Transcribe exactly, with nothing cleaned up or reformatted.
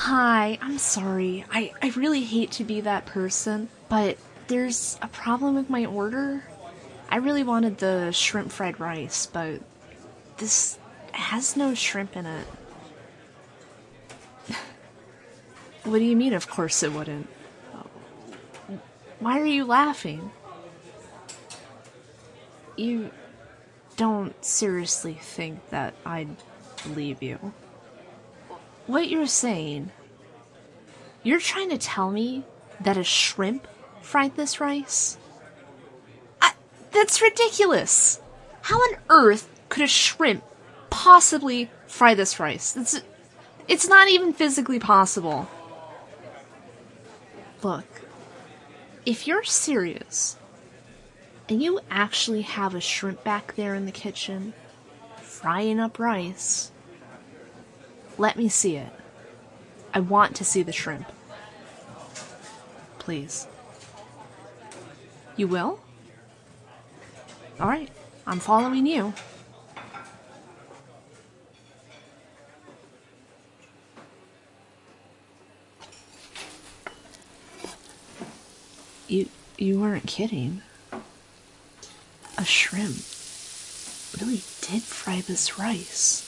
Hi, I'm sorry. I, I really hate to be that person, but there's a problem with my order. I really wanted the shrimp fried rice, but this has no shrimp in it. What do you mean, of course it wouldn't? Why are you laughing? You don't seriously think that I'd believe you. What you're saying, you're trying to tell me that a shrimp fried this rice? I, that's ridiculous! How on earth could a shrimp possibly fry this rice? It's, it's not even physically possible. Look, if you're serious, and you actually have a shrimp back there in the kitchen, frying up rice, let me see it. I want to see the shrimp. Please. You will? Alright, I'm following you. You, you weren't kidding. A shrimp really did fry this rice.